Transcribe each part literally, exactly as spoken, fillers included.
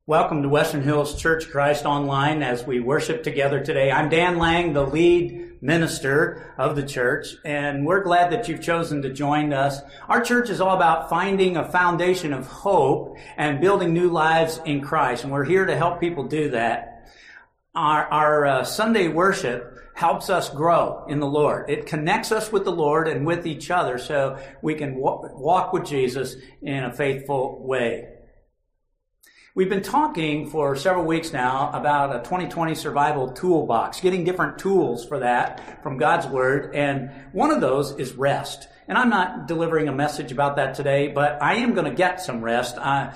Welcome to Western Hills Church Christ Online as we worship together today. I'm Dan Lang, the lead minister of the church, and we're glad that you've chosen to join us. Our church is all about finding a foundation of hope and building new lives in Christ, and we're here to help people do that. Our, our uh, Sunday worship helps us grow in the Lord. It connects us with the Lord and with each other so we can walk, walk with Jesus in a faithful way. We've been talking for several weeks now about a twenty twenty survival toolbox, getting different tools for that from God's Word, and one of those is rest. And I'm not delivering a message about that today, but I am going to get some rest. I,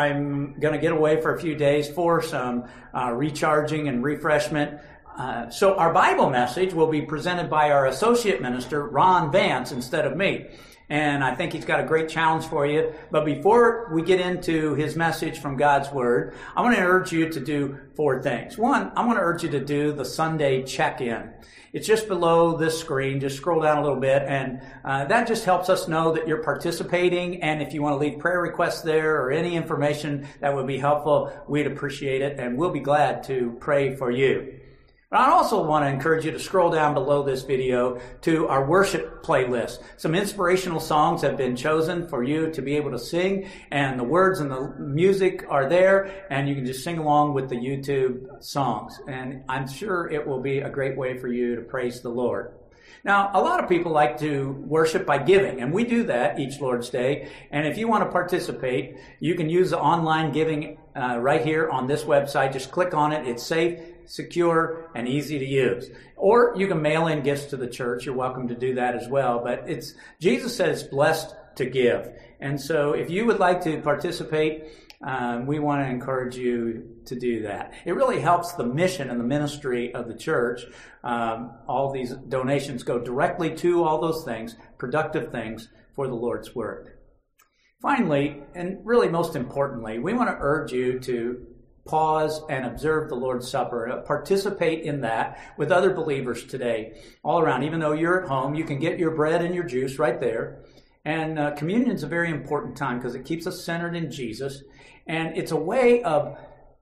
I'm going to get away for a few days for some uh, recharging and refreshment. Uh, so our Bible message will be presented by our associate minister, Ron Vance, instead of me. And I think he's got a great challenge for you. But before we get into his message from God's Word, I want to urge you to do four things. One, I want to urge you to do the Sunday check-in. It's just below this screen. Just scroll down a little bit, and uh, that just helps us know that you're participating. And if you want to leave prayer requests there or any information that would be helpful, we'd appreciate it, and we'll be glad to pray for you. But I also want to encourage you to scroll down below this video to our worship playlist. Some inspirational songs have been chosen for you to be able to sing, and the words and the music are there, and you can just sing along with the YouTube songs. And I'm sure it will be a great way for you to praise the Lord. Now, a lot of people like to worship by giving, and we do that each Lord's Day. And if you want to participate, you can use the online giving uh, right here on this website. Just click on it. It's safe, secure, and easy to use. Or you can mail in gifts to the church. You're welcome to do that as well. But it's Jesus said it's blessed to give. And so if you would like to participate, um, we want to encourage you to do that. It really helps the mission and the ministry of the church. Um, all these donations go directly to all those things, productive things for the Lord's work. Finally, and really most importantly, we want to urge you to pause and observe the Lord's Supper. Participate in that with other believers today, all around. Even though you're at home, you can get your bread and your juice right there. And uh, communion is a very important time because it keeps us centered in Jesus. And it's a way of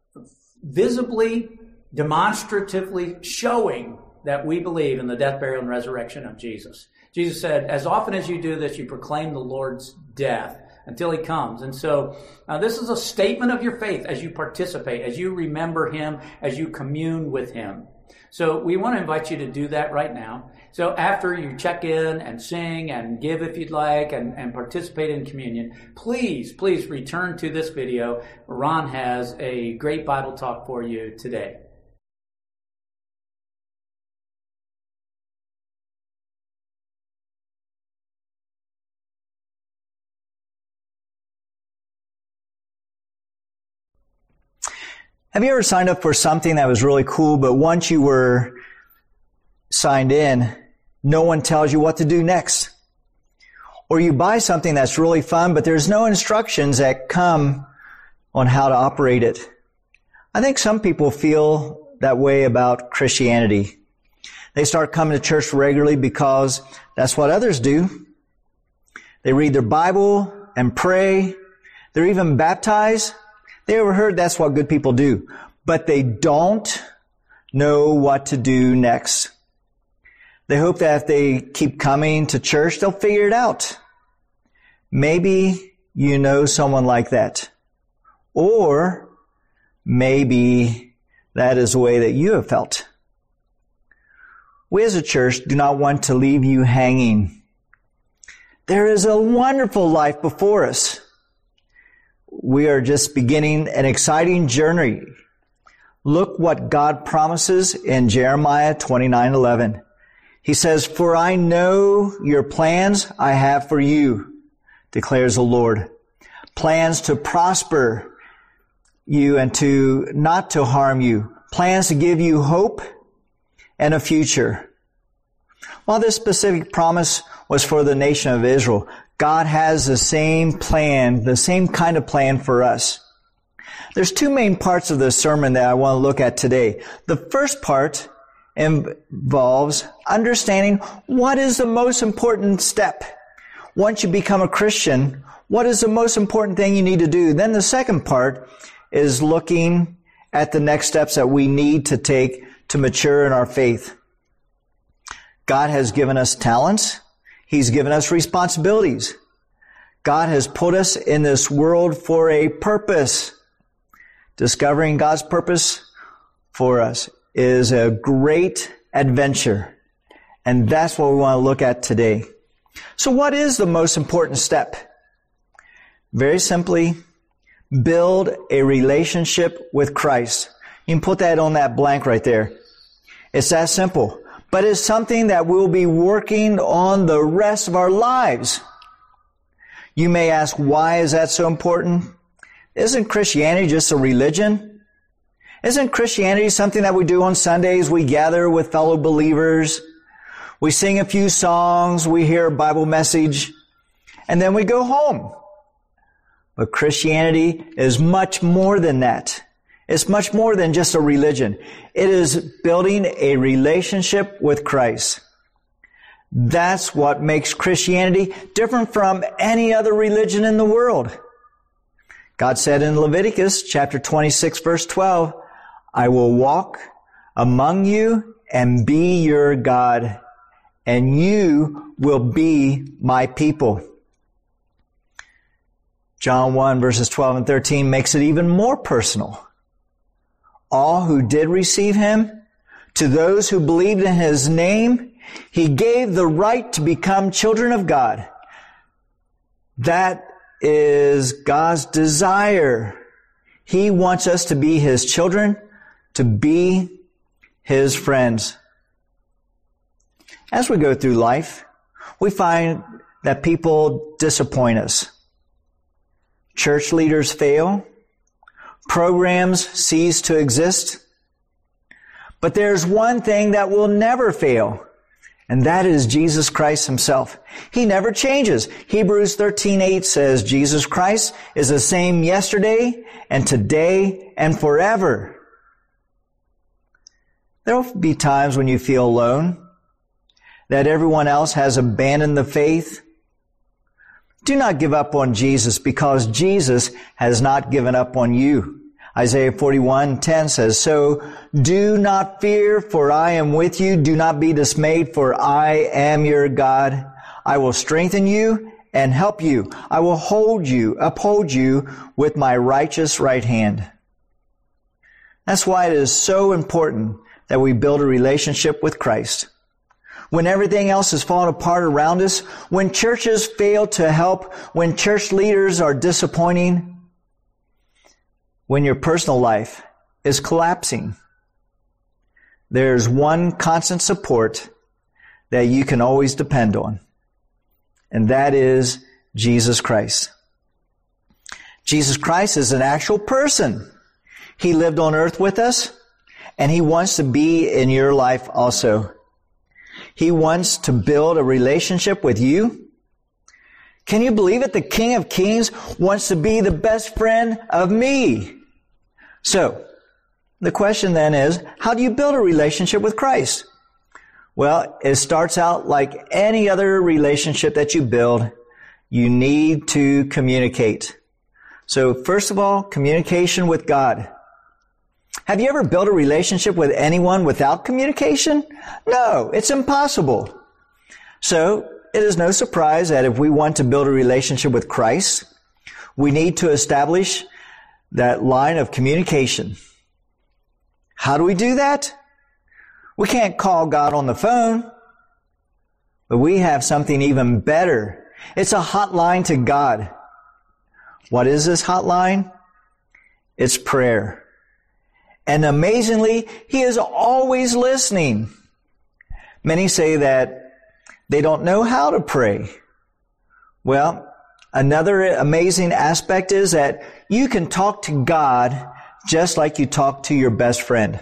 visibly, demonstratively showing that we believe in the death, burial, and resurrection of Jesus. Jesus said, as often as you do this, you proclaim the Lord's death until he comes. And so uh, this is a statement of your faith as you participate, as you remember him, as you commune with him. So we want to invite you to do that right now. So after you check in and sing and give if you'd like and, and participate in communion, please, please return to this video. Ron has a great Bible talk for you today. Have you ever signed up for something that was really cool, but once you were signed in, no one tells you what to do next? Or you buy something that's really fun, but there's no instructions that come on how to operate it. I think some people feel that way about Christianity. They start coming to church regularly because that's what others do. They read their Bible and pray. They're even baptized. They ever heard that's what good people do, but they don't know what to do next. They hope that if they keep coming to church, they'll figure it out. Maybe you know someone like that. Or maybe that is the way that you have felt. We as a church do not want to leave you hanging. There is a wonderful life before us. We are just beginning an exciting journey. Look what God promises in Jeremiah twenty-nine eleven. He says, "For I know your plans I have for you, declares the Lord. Plans to prosper you and to not to harm you. Plans to give you hope and a future." While this specific promise was for the nation of Israel, God has the same plan, the same kind of plan for us. There's two main parts of the sermon that I want to look at today. The first part involves understanding what is the most important step. Once you become a Christian, what is the most important thing you need to do? Then the second part is looking at the next steps that we need to take to mature in our faith. God has given us talents. He's given us responsibilities. God has put us in this world for a purpose. Discovering God's purpose for us is a great adventure. And that's what we want to look at today. So what is the most important step? Very simply, build a relationship with Christ. You can put that on that blank right there. It's that simple. But it's something that we'll be working on the rest of our lives. You may ask, why is that so important? Isn't Christianity just a religion? Isn't Christianity something that we do on Sundays? We gather with fellow believers. We sing a few songs. We hear a Bible message. And then we go home. But Christianity is much more than that. It's much more than just a religion. It is building a relationship with Christ. That's what makes Christianity different from any other religion in the world. God said in Leviticus chapter twenty-six, verse twelve, I will walk among you and be your God, and you will be my people. John one, verses twelve and thirteen makes it even more personal. All who did receive him, to those who believed in his name, he gave the right to become children of God. That is God's desire. He wants us to be his children, to be his friends. As we go through life, we find that people disappoint us. Church leaders fail. Programs cease to exist. But there's one thing that will never fail, and that is Jesus Christ himself. He never changes. Hebrews thirteen eight says Jesus Christ is the same yesterday and today and forever. There will be times when you feel alone, that everyone else has abandoned the faith. Do not give up on Jesus, because Jesus has not given up on you. Isaiah forty-one ten says, so do not fear, for I am with you. Do not be dismayed, for I am your God. I will strengthen you and help you. I will hold you, uphold you with my righteous right hand. That's why it is so important that we build a relationship with Christ. When everything else is falling apart around us, when churches fail to help, when church leaders are disappointing, when your personal life is collapsing, there's one constant support that you can always depend on, and that is Jesus Christ. Jesus Christ is an actual person. He lived on earth with us, and he wants to be in your life also. He wants to build a relationship with you. Can you believe it? The King of Kings wants to be the best friend of me. So, the question then is, how do you build a relationship with Christ? Well, it starts out like any other relationship that you build. You need to communicate. So, first of all, communication with God. Have you ever built a relationship with anyone without communication? No, it's impossible. So, it is no surprise that if we want to build a relationship with Christ, we need to establish that line of communication. How do we do that? We can't call God on the phone, but we have something even better. It's a hotline to God. What is this hotline? It's prayer. And amazingly, he is always listening. Many say that they don't know how to pray. Well, another amazing aspect is that you can talk to God just like you talk to your best friend.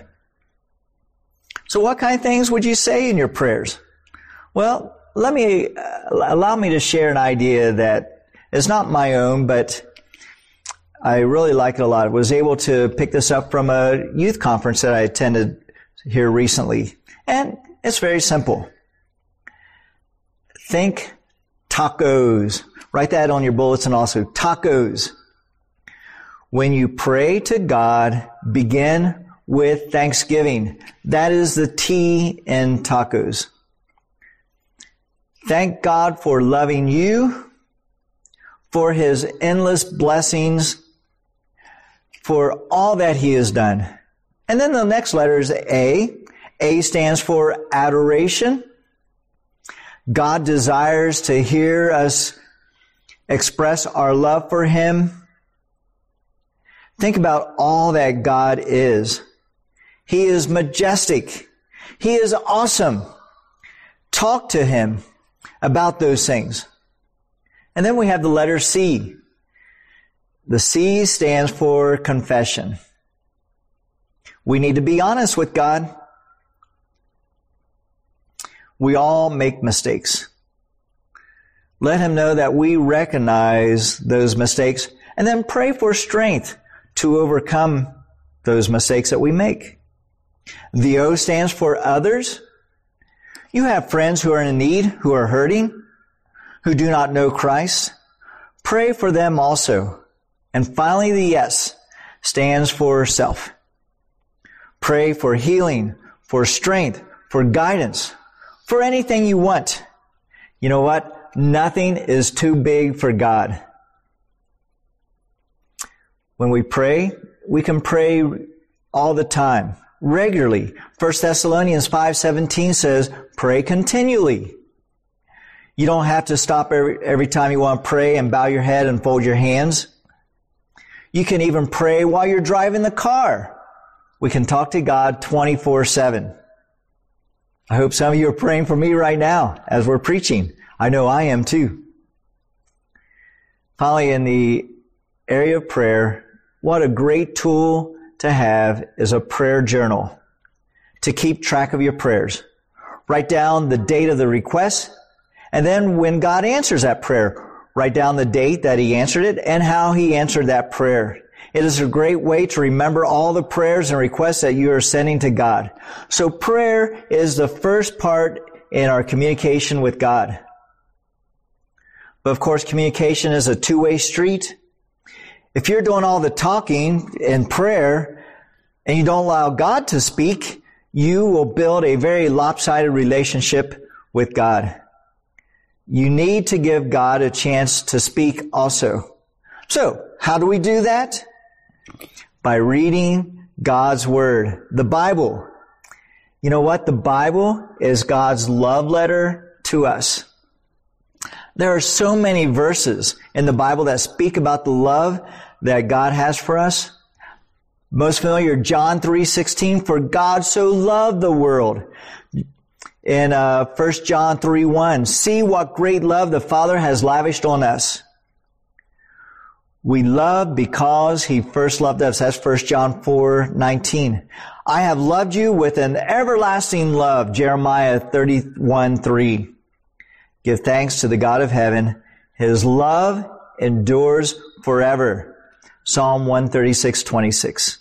So what kind of things would you say in your prayers? Well, let me, uh, allow me to share an idea that is not my own, but I really like it a lot. I was able to pick this up from a youth conference that I attended here recently. And it's very simple. Think tacos. Write that on your bulletin also. Tacos. When you pray to God, begin with thanksgiving. That is the T in tacos. Thank God for loving you, for His endless blessings, for all that He has done. And then the next letter is A. A stands for adoration. God desires to hear us express our love for Him. Think about all that God is. He is majestic. He is awesome. Talk to Him about those things. And then we have the letter C. The C stands for confession. We need to be honest with God. We all make mistakes. Let Him know that we recognize those mistakes and then pray for strength to overcome those mistakes that we make. The O stands for others. You have friends who are in need, who are hurting, who do not know Christ. Pray for them also. And finally, the S stands for self. Pray for healing, for strength, for guidance, for anything you want. You know what? Nothing is too big for God. When we pray, we can pray all the time, regularly. First Thessalonians five seventeen says, pray continually. You don't have to stop every, every time you want to pray and bow your head and fold your hands. You can even pray while you're driving the car. We can talk to God twenty-four seven. I hope some of you are praying for me right now as we're preaching. I know I am too. Finally, in the area of prayer, what a great tool to have is a prayer journal to keep track of your prayers. Write down the date of the request, and then when God answers that prayer, write down the date that He answered it and how He answered that prayer. It is a great way to remember all the prayers and requests that you are sending to God. So prayer is the first part in our communication with God. But of course, communication is a two-way street. If you're doing all the talking in prayer and you don't allow God to speak, you will build a very lopsided relationship with God. You need to give God a chance to speak also. So, how do we do that? By reading God's Word, the Bible. You know what? The Bible is God's love letter to us. There are so many verses in the Bible that speak about the love that God has for us. Most familiar, John three sixteen, for God so loved the world. In uh, First John three one, see what great love the Father has lavished on us. We love because He first loved us. That's First John four nineteen. I have loved you with an everlasting love. Jeremiah thirty-one three. Give thanks to the God of heaven. His love endures forever. Psalm one thirty-six twenty-six.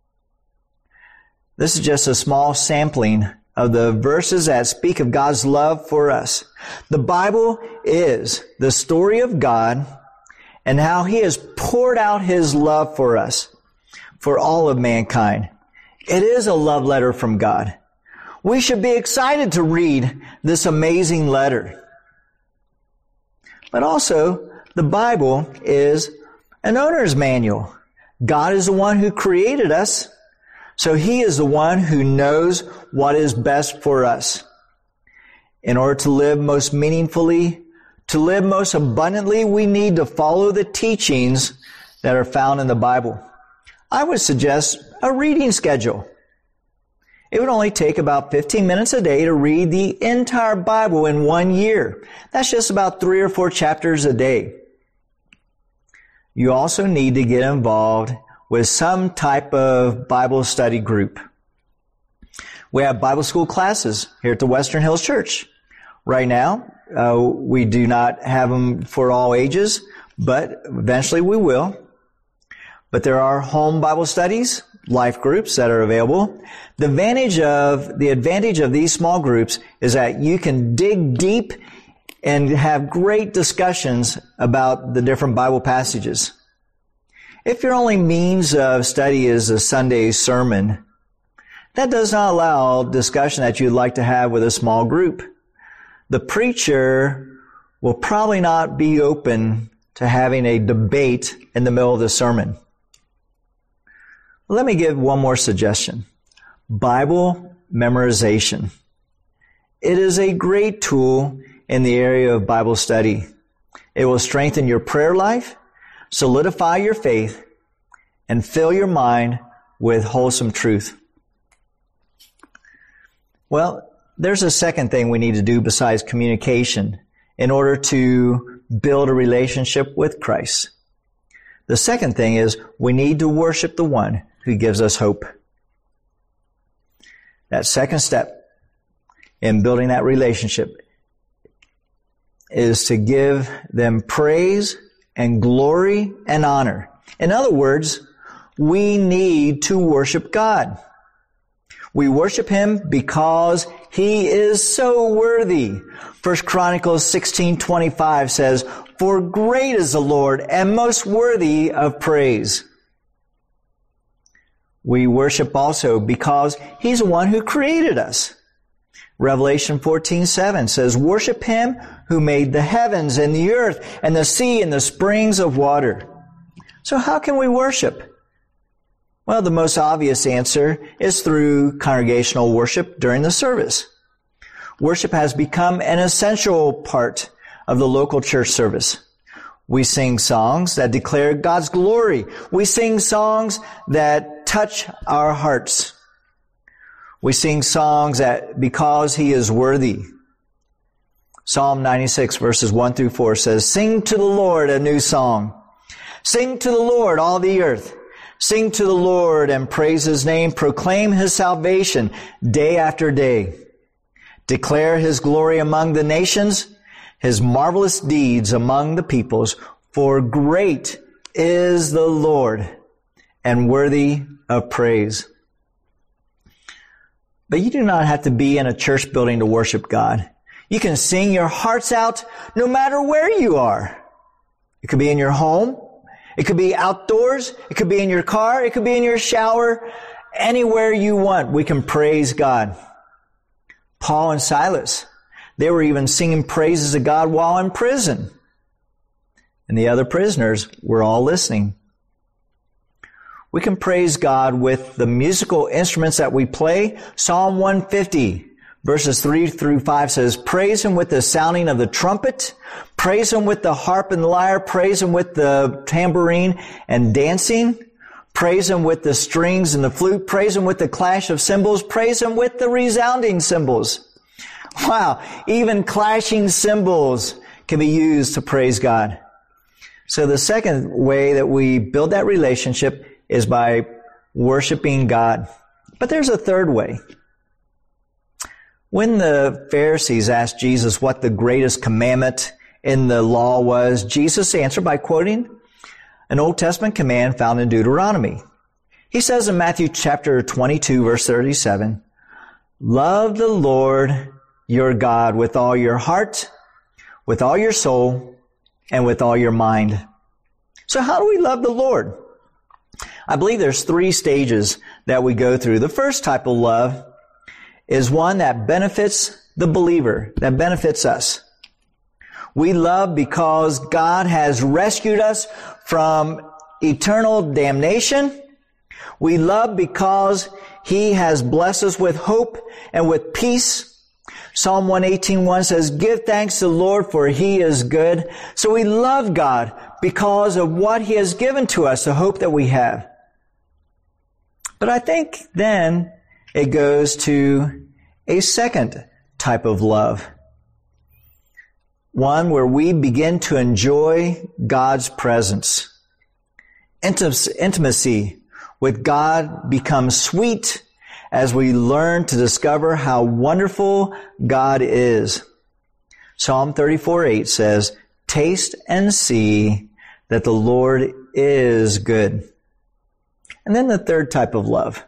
This is just a small sampling of the verses that speak of God's love for us. The Bible is the story of God and how He has poured out His love for us, for all of mankind. It is a love letter from God. We should be excited to read this amazing letter. But also, the Bible is an owner's manual. God is the one who created us, so He is the one who knows what is best for us. In order to live most meaningfully, to live most abundantly, we need to follow the teachings that are found in the Bible. I would suggest a reading schedule. It would only take about fifteen minutes a day to read the entire Bible in one year. That's just about three or four chapters a day. You also need to get involved with some type of Bible study group. We have Bible school classes here at the Western Hills Church. Right now, uh, we do not have them for all ages, but eventually we will. But there are home Bible studies, life groups that are available. The advantage of, the advantage of these small groups is that you can dig deep and have great discussions about the different Bible passages. If your only means of study is a Sunday sermon, that does not allow discussion that you'd like to have with a small group. The preacher will probably not be open to having a debate in the middle of the sermon. Let me give one more suggestion. Bible memorization. It is a great tool in the area of Bible study. It will strengthen your prayer life, solidify your faith, and fill your mind with wholesome truth. Well, there's a second thing we need to do besides communication in order to build a relationship with Christ. The second thing is we need to worship the one who gives us hope. That second step in building that relationship is to give them praise and glory and honor. In other words, we need to worship God. We worship Him because He is so worthy. First Chronicles sixteen twenty-five says, "For great is the Lord and most worthy of praise." We worship also because He's the one who created us. Revelation fourteen seven says, "Worship Him who made the heavens and the earth and the sea and the springs of water." So how can we worship? Well, the most obvious answer is through congregational worship during the service. Worship has become an essential part of the local church service. We sing songs that declare God's glory. We sing songs that touch our hearts. We sing songs that because He is worthy. Psalm ninety-six verses one through four says, "Sing to the Lord a new song. Sing to the Lord all the earth. Sing to the Lord and praise His name. Proclaim His salvation day after day. Declare His glory among the nations, His marvelous deeds among the peoples. For great is the Lord and worthy of praise." But you do not have to be in a church building to worship God. You can sing your hearts out no matter where you are. It could be in your home. It could be outdoors. It could be in your car. It could be in your shower. Anywhere you want, we can praise God. Paul and Silas, they were even singing praises of God while in prison. And the other prisoners were all listening. We can praise God with the musical instruments that we play. Psalm one fifty, verses three through five says, "Praise Him with the sounding of the trumpet. Praise Him with the harp and lyre. Praise Him with the tambourine and dancing. Praise Him with the strings and the flute. Praise Him with the clash of cymbals. Praise Him with the resounding cymbals." Wow, even clashing cymbals can be used to praise God. So the second way that we build that relationship is by worshiping God. But there's a third way. When the Pharisees asked Jesus what the greatest commandment in the law was, Jesus answered by quoting an Old Testament command found in Deuteronomy. He says in Matthew chapter twenty-two, verse thirty-seven, "Love the Lord your God with all your heart, with all your soul, and with all your mind." So how do we love the Lord? I believe there's three stages that we go through. The first type of love is one that benefits the believer, that benefits us. We love because God has rescued us from eternal damnation. We love because He has blessed us with hope and with peace. Psalm one eighteen one says, "Give thanks to the Lord, for He is good." So we love God because of what He has given to us, the hope that we have. But I think then it goes to a second type of love. One where we begin to enjoy God's presence. Intimacy with God becomes sweet as we learn to discover how wonderful God is. Psalm thirty-four eight says, "Taste and see that the Lord is good." And then the third type of love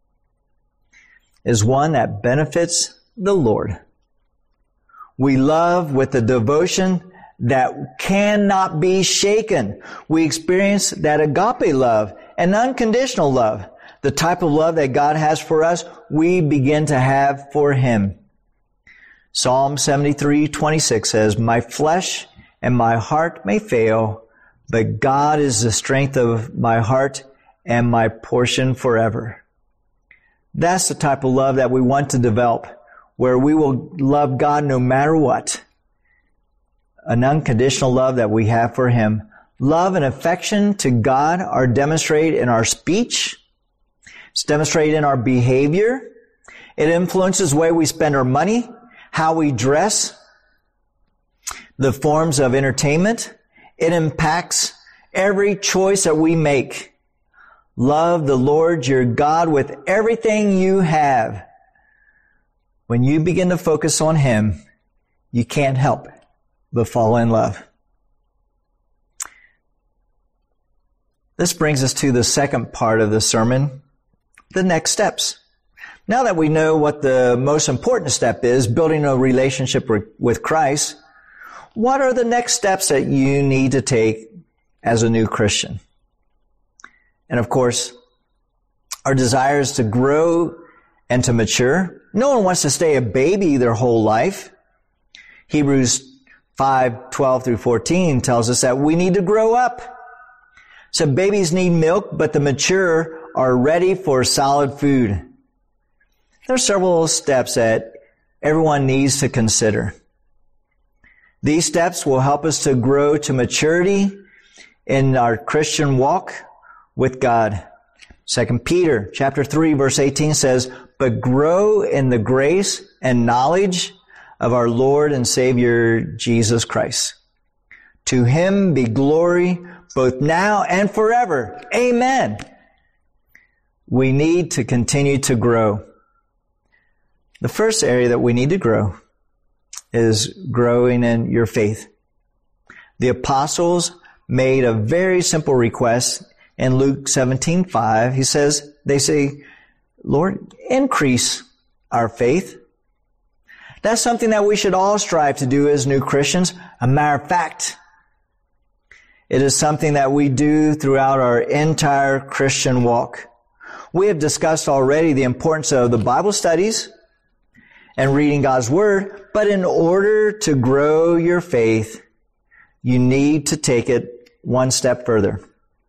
is one that benefits the Lord. We love with a devotion that cannot be shaken. We experience that agape love, an unconditional love. The type of love that God has for us, we begin to have for Him. Psalm seventy-three twenty-six says, "My flesh and my heart may fail, but God is the strength of my heart and my portion forever." That's the type of love that we want to develop, where we will love God no matter what. An unconditional love that we have for Him. Love and affection to God are demonstrated in our speech. It's demonstrated in our behavior. It influences the way we spend our money, how we dress, the forms of entertainment. It impacts every choice that we make. Love the Lord your God with everything you have. When you begin to focus on Him, you can't help but fall in love. This brings us to the second part of the sermon, the next steps. Now that we know what the most important step is, building a relationship with Christ, what are the next steps that you need to take as a new Christian? And of course, our desire is to grow and to mature. No one wants to stay a baby their whole life. Hebrews five twelve through fourteen tells us that we need to grow up. So babies need milk, but the mature are ready for solid food. There are several steps that everyone needs to consider. These steps will help us to grow to maturity in our Christian walk with God. Second Peter chapter three verse eighteen says, "But grow in the grace and knowledge of our Lord and Savior Jesus Christ. To Him be glory both now and forever. Amen." We need to continue to grow. The first area that we need to grow is growing in your faith. The apostles made a very simple request in Luke seventeen five. He says, they say, "Lord, increase our faith." That's something that we should all strive to do as new Christians. A matter of fact, it is something that we do throughout our entire Christian walk. We have discussed already the importance of the Bible studies and reading God's Word, but in order to grow your faith, you need to take it one step further.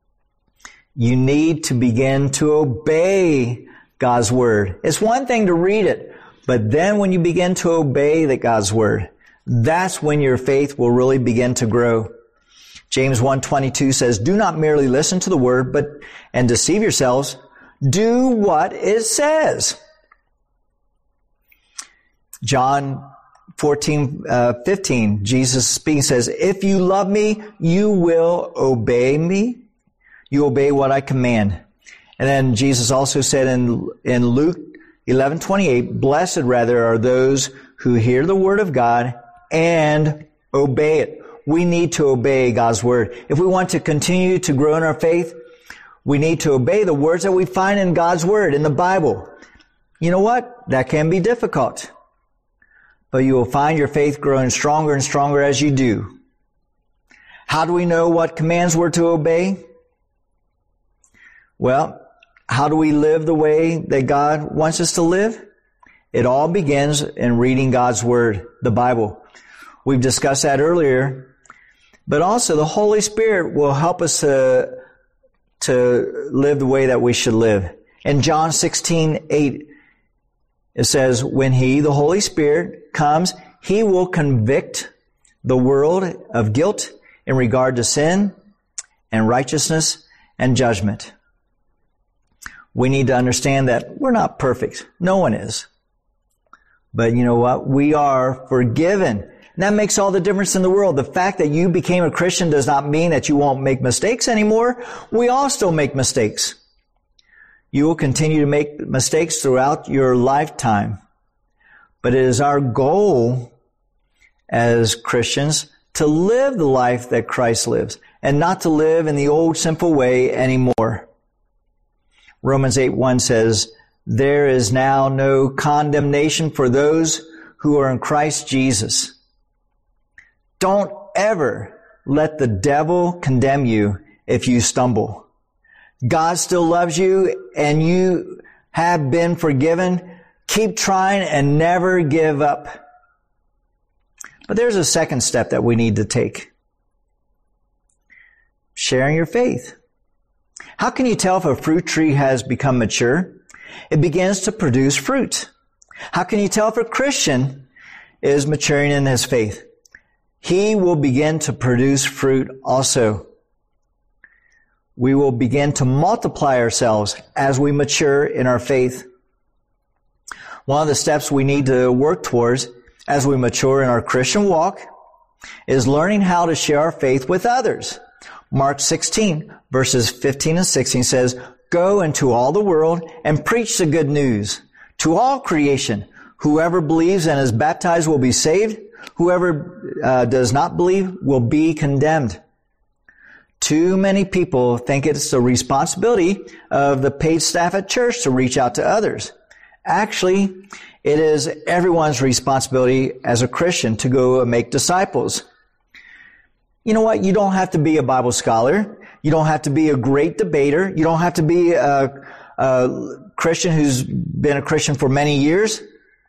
You need to begin to obey God's Word. It's one thing to read it, but then when you begin to obey the God's Word, that's when your faith will really begin to grow. James one twenty-two says, "Do not merely listen to the Word, but and deceive yourselves. Do what it says." John fourteen fifteen, Jesus speaking, says, "If you love me, you will obey me. You obey what I command." And then Jesus also said in, in Luke eleven twenty-eight, "Blessed rather are those who hear the word of God and obey it." We need to obey God's word. If we want to continue to grow in our faith, we need to obey the words that we find in God's word, in the Bible. You know what? That can be difficult. But you will find your faith growing stronger and stronger as you do. How do we know what commands we're to obey? Well, how do we live the way that God wants us to live? It all begins in reading God's word, the Bible. We've discussed that earlier. But also the Holy Spirit will help us to, to live the way that we should live. In John sixteen eight, it says, "When He, the Holy Spirit, comes, He will convict the world of guilt in regard to sin and righteousness and judgment." We need to understand that we're not perfect. No one is. But you know what? We are forgiven. And that makes all the difference in the world. The fact that you became a Christian does not mean that you won't make mistakes anymore. We all still make mistakes. You will continue to make mistakes throughout your lifetime. But it is our goal as Christians to live the life that Christ lives and not to live in the old sinful way anymore. Romans eight one says, "There is now no condemnation for those who are in Christ Jesus." Don't ever let the devil condemn you if you stumble. God still loves you and you have been forgiven. Keep trying and never give up. But there's a second step that we need to take. Sharing your faith. How can you tell if a fruit tree has become mature? It begins to produce fruit. How can you tell if a Christian is maturing in his faith? He will begin to produce fruit also. We will begin to multiply ourselves as we mature in our faith. One of the steps we need to work towards as we mature in our Christian walk is learning how to share our faith with others. Mark sixteen, verses fifteen and sixteen says, "Go into all the world and preach the good news to all creation. Whoever believes and is baptized will be saved. Whoever uh, does not believe will be condemned." Too many people think it's the responsibility of the paid staff at church to reach out to others. Actually, it is everyone's responsibility as a Christian to go and make disciples. You know what? You don't have to be a Bible scholar. You don't have to be a great debater. You don't have to be a, a Christian who's been a Christian for many years.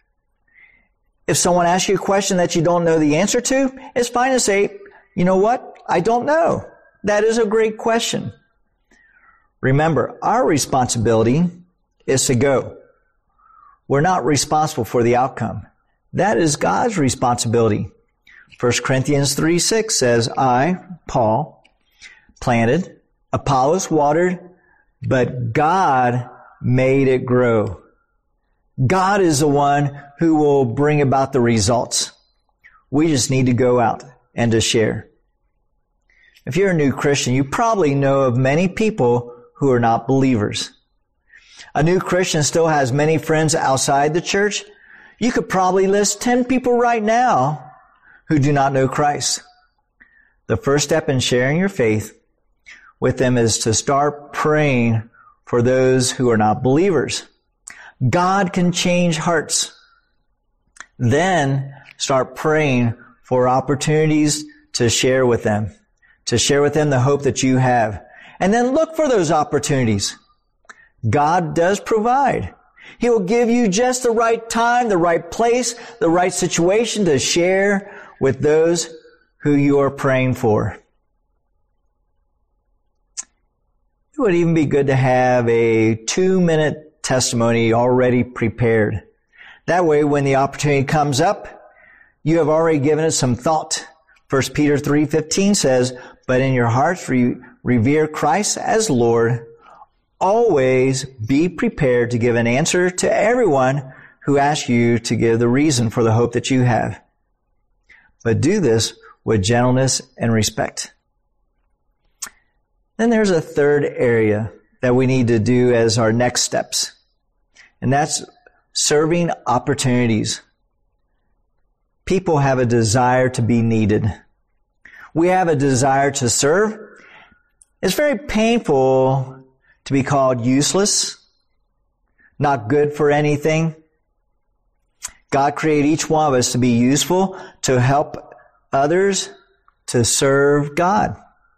If someone asks you a question that you don't know the answer to, it's fine to say, you know what? I don't know. That is a great question. Remember, our responsibility is to go. We're not responsible for the outcome. That is God's responsibility. First Corinthians three six says, "I, Paul, planted, Apollos watered, but God made it grow." God is the one who will bring about the results. We just need to go out and to share. If you're a new Christian, you probably know of many people who are not believers. A new Christian still has many friends outside the church. You could probably list ten people right now who do not know Christ. The first step in sharing your faith with them is to start praying for those who are not believers. God can change hearts. Then start praying for opportunities to share with them, to share with them the hope that you have. And then look for those opportunities. God does provide. He will give you just the right time, the right place, the right situation to share with those who you are praying for. It would even be good to have a two-minute testimony already prepared. That way, when the opportunity comes up, you have already given it some thought. First Peter three fifteen says, "But in your hearts re- revere Christ as Lord. Always be prepared to give an answer to everyone who asks you to give the reason for the hope that you have. But do this with gentleness and respect." Then there's a third area that we need to do as our next steps, and that's serving opportunities. People have a desire to be needed. We have a desire to serve. It's very painful to be called useless, not good for anything. God created each one of us to be useful, to help others, to serve God.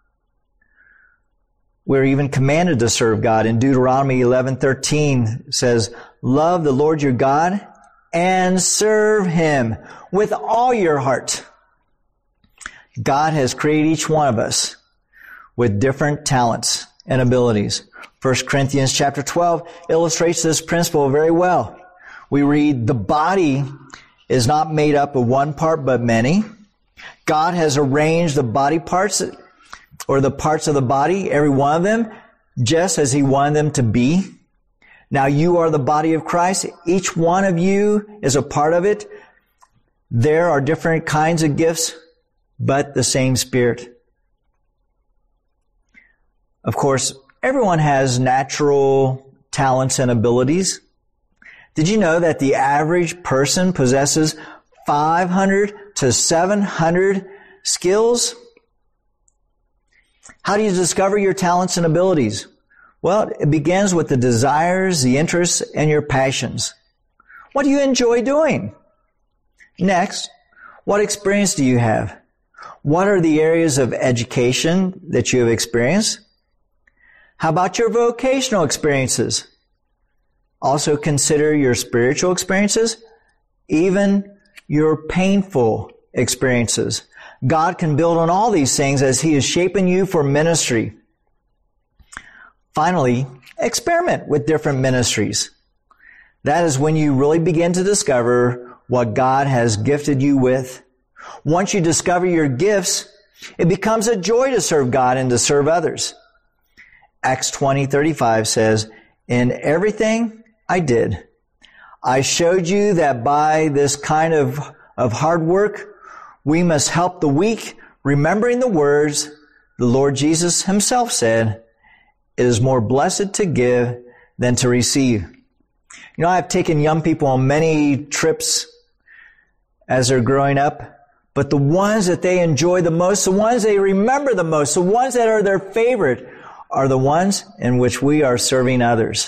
We're even commanded to serve God. In Deuteronomy eleven thirteen says, "Love the Lord your God and serve Him with all your heart." God has created each one of us with different talents and abilities. First Corinthians chapter twelve illustrates this principle very well. We read, "The body is not made up of one part but many. God has arranged the body parts, or the parts of the body, every one of them, just as He wanted them to be. Now you are the body of Christ. Each one of you is a part of it. There are different kinds of gifts, but the same Spirit." Of course, everyone has natural talents and abilities. Did you know that the average person possesses five hundred to seven hundred skills? How do you discover your talents and abilities? Well, it begins with the desires, the interests, and your passions. What do you enjoy doing? Next, what experience do you have? What are the areas of education that you have experienced? How about your vocational experiences? Also consider your spiritual experiences, even your painful experiences. God can build on all these things as He is shaping you for ministry. Finally, experiment with different ministries. That is when you really begin to discover what God has gifted you with. Once you discover your gifts, it becomes a joy to serve God and to serve others. Acts twenty thirty-five says, "In everything I did, I showed you that by this kind of, of hard work, we must help the weak, remembering the words the Lord Jesus Himself said, 'It is more blessed to give than to receive.'" You know, I've taken young people on many trips as they're growing up, but the ones that they enjoy the most, the ones they remember the most, the ones that are their favorite, are the ones in which we are serving others.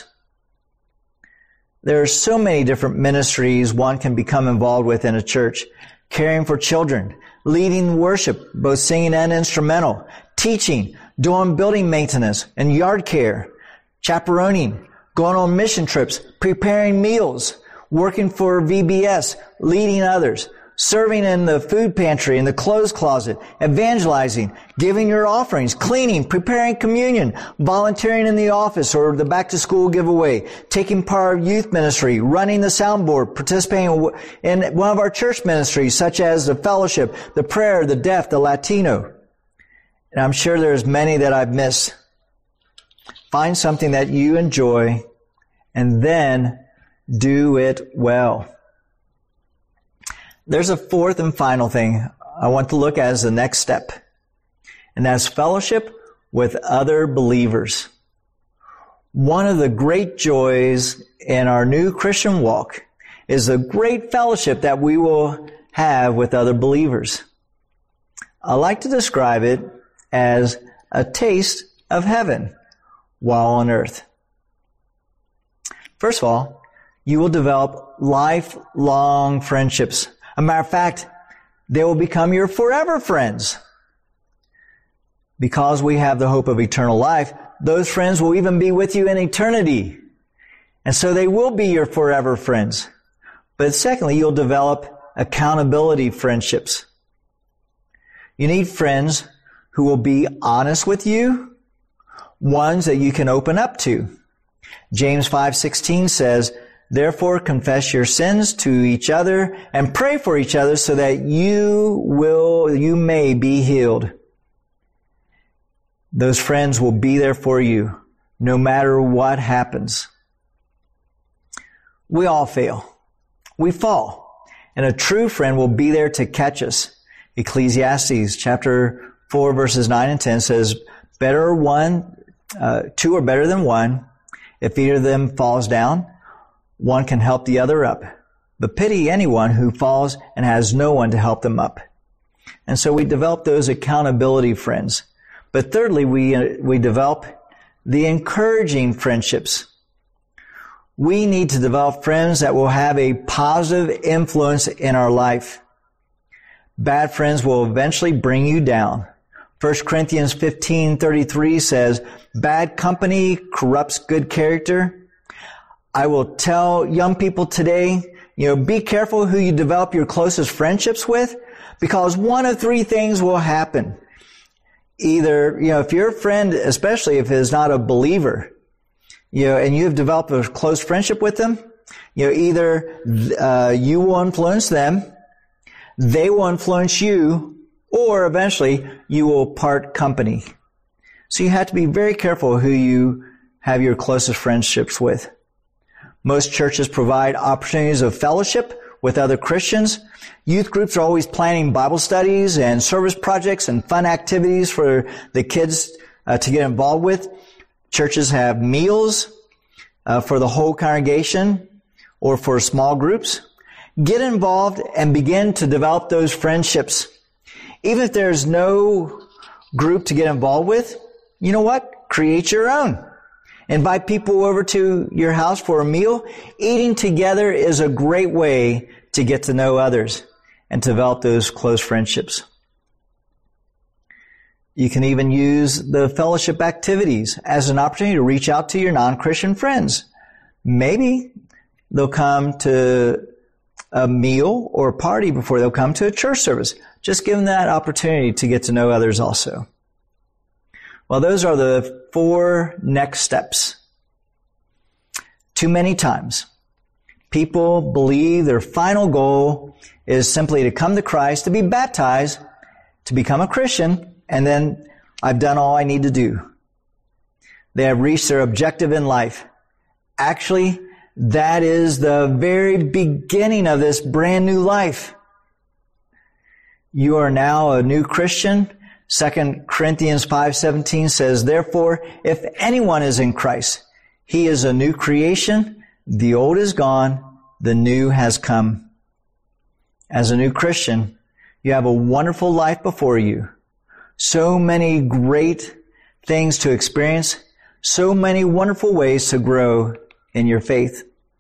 There are so many different ministries one can become involved with in a church. Caring for children, leading worship, both singing and instrumental, teaching, doing building maintenance and yard care, chaperoning, going on mission trips, preparing meals, working for V B S, leading others, serving in the food pantry, in the clothes closet, evangelizing, giving your offerings, cleaning, preparing communion, volunteering in the office or the back to school giveaway, taking part of youth ministry, running the soundboard, participating in one of our church ministries such as the fellowship, the prayer, the deaf, the Latino. And I'm sure there's many that I've missed. Find something that you enjoy and then do it well. There's a fourth and final thing I want to look at as the next step, and that's fellowship with other believers. One of the great joys in our new Christian walk is the great fellowship that we will have with other believers. I like to describe it as a taste of heaven while on earth. First of all, you will develop lifelong friendships. As a matter of fact, they will become your forever friends. Because we have the hope of eternal life, those friends will even be with you in eternity. And so they will be your forever friends. But secondly, you'll develop accountability friendships. You need friends who will be honest with you, ones that you can open up to. James five sixteen says, "Therefore confess your sins to each other and pray for each other so that you will, you may be healed." Those friends will be there for you no matter what happens. We all fail. We fall. And a true friend will be there to catch us. Ecclesiastes chapter four verses nine and ten says, "Better one, uh, two are better than one. If either of them falls down, one can help the other up. But pity anyone who falls and has no one to help them up." And so we develop those accountability friends. But thirdly, we, uh, we develop the encouraging friendships. We need to develop friends that will have a positive influence in our life. Bad friends will eventually bring you down. First Corinthians fifteen thirty-three says, "Bad company corrupts good character." I will tell young people today, you know, be careful who you develop your closest friendships with, because one of three things will happen. Either, you know, if your friend, especially if is not a believer, you know, and you've developed a close friendship with them, you know, either uh, you will influence them, they will influence you, or eventually you will part company. So you have to be very careful who you have your closest friendships with. Most churches provide opportunities of fellowship with other Christians. Youth groups are always planning Bible studies and service projects and fun activities for the kids uh, to get involved with. Churches have meals uh, for the whole congregation or for small groups. Get involved and begin to develop those friendships. Even if there's no group to get involved with, you know what? Create your own. Invite people over to your house for a meal. Eating together is a great way to get to know others and develop those close friendships. You can even use the fellowship activities as an opportunity to reach out to your non-Christian friends. Maybe they'll come to a meal or a party before they'll come to a church service. Just give them that opportunity to get to know others also. Well, those are the four next steps. Too many times, people believe their final goal is simply to come to Christ, to be baptized, to become a Christian, and then I've done all I need to do. They have reached their objective in life. Actually, that is the very beginning of this brand new life. You are now a new Christian. Second Corinthians five seventeen says, therefore, if anyone is in Christ, he is a new creation. The old is gone. The new has come. As a new Christian, you have a wonderful life before you. So many great things to experience. So many wonderful ways to grow in your faith.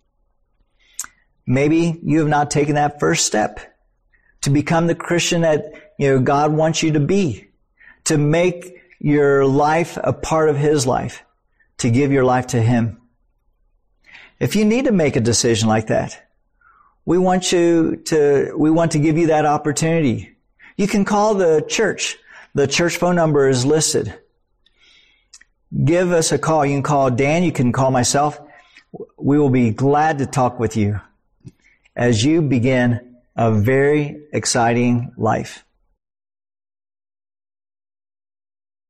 Maybe you have not taken that first step to become the Christian that, you know, God wants you to be, to make your life a part of His life, to give your life to Him. If you need to make a decision like that, we want you to, we want to give you that opportunity. You can call the church. The church phone number is listed. Give us a call. You can call Dan. You can call myself. We will be glad to talk with you as you begin a very exciting life.